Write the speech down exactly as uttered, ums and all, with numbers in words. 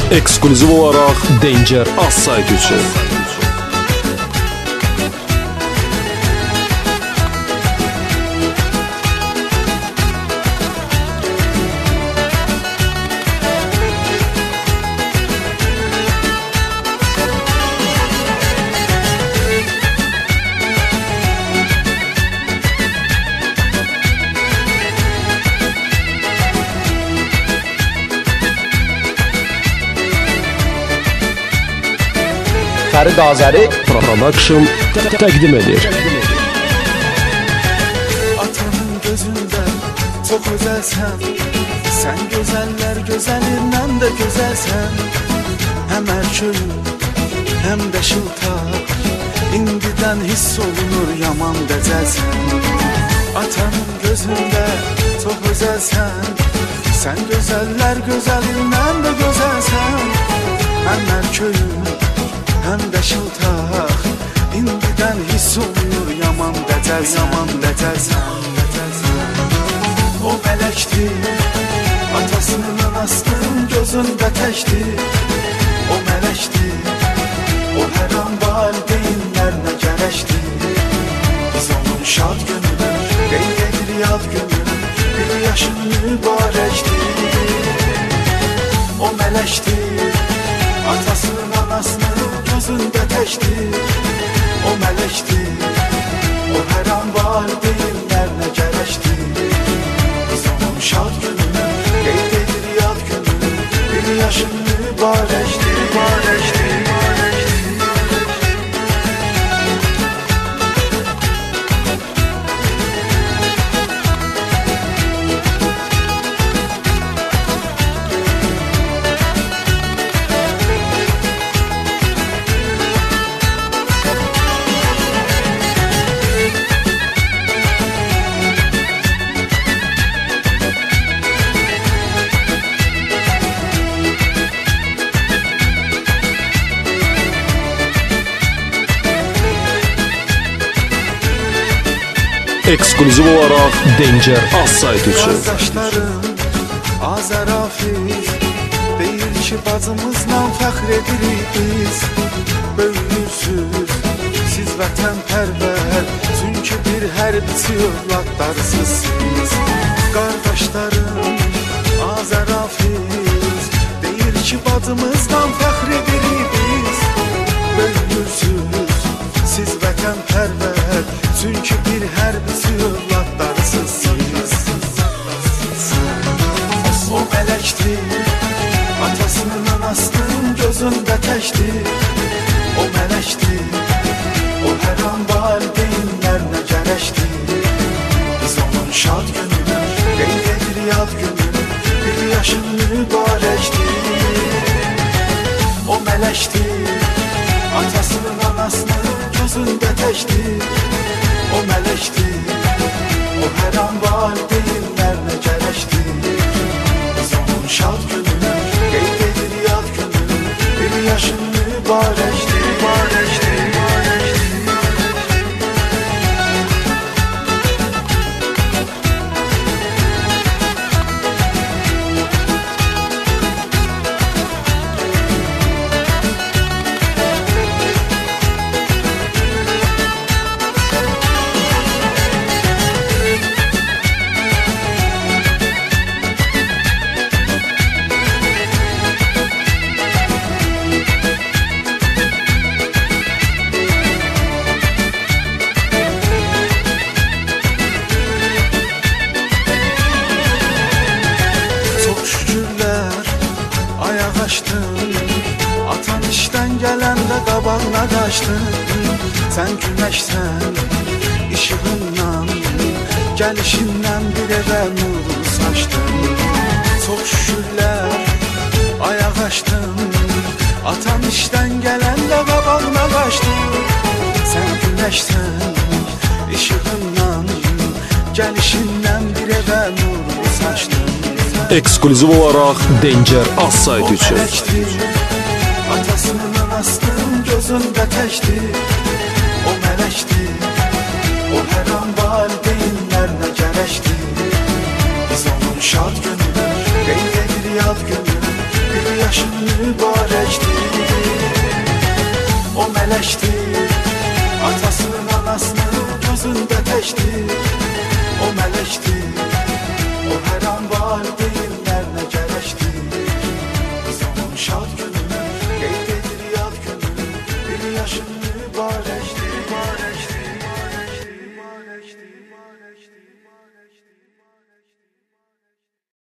Ekskluziv olaraq Danger az sayt üçün. Fərid Azəri Production təqdim edir. Atanın gözündə çox özəlsən, sən gözəllər gözəlindən də gözəlsən. Həm ərköyüm, həm də şıltaq, indidən hiss olunur yaman dəcəlsən. Atanın gözündə çox özəlsən, sən gözəllər gözəlindən də gözəlsən. Həm ərköyüm, həm də şıltaq, indidən hiss olunur yaman dəcəl, yaman dəcəlsən. O mələkdir, atasının anasının gözündə təkdir. O mələkdir, o hər an valideynlərinə gərəkdir. Biz onun şad gününü, qeyd edir yad gününü, bir yaşın mübarəkdir. O mələkdir, atasının anasının gözündə təkdir. O mələkdir, o hər an valideynlərinə gərəkdir. Biz onun şad gününü, qeyd edir yad gününü, bir yaşın mübarəkdir, mübarəkdir, mübarəkdir. Ekskluziv olaraq Danger az sayt üçün. Qardaşlarım Azərafil deyir ki, bacımızla fəxr edirik biz. Böyüyürsüz siz vətənpərvər, çünki bir hərbiçi övladlarsınız siz. Qardaşlarım Azərafil deyir ki, bacımızla fəxr edirik biz. Böyüyürsüz siz vətənpərvər, çünki bir hərbiçi övladlarsınız siz. O mələkdir, atasının anasının gözündə təkdir. O mələkdir, o hər an valideynlərinə gərəkdir. Biz onun şad gününü, qeyd edir yad gününü, bir yaşın mübarəkdir. O mələkdir, atasının anasının gözündə təkdir. O mələkdir, o hər an valideynlərinə gərəkdir. Biz onun şad gününü, qeyd edir yad gününü, bir yaşın mübarəkdir, mübarəkdir, mübarəkdir. Atan işdən gələndə qabağına qaçdın. Sən günəşsən, işığından, gəlişindən bir evə nuru saçdın. Çox şükürlər, ayaq açdın. Atan işdən gələndə qabağına qaçdın. Sən günəşsən, işığından, gəlişindən bir evə nuru saçdın. Ekskluziv olaraq Danger az sayt üçün. Atasının anasının gözündə təkdir. O mələkdir, o hər an valideynlərinə gərəkdir. Biz onun şad gününü, qeyd edir yad gününü, bir yaşın mübarəkdir. O mələkdir, atasının anasının gözündə təkdir. O mələkdir, o hər an valideynlərinə gərəkdir. Biz onun şad gününü qeyd edir yad günü, bir yaşın mübarəkdir.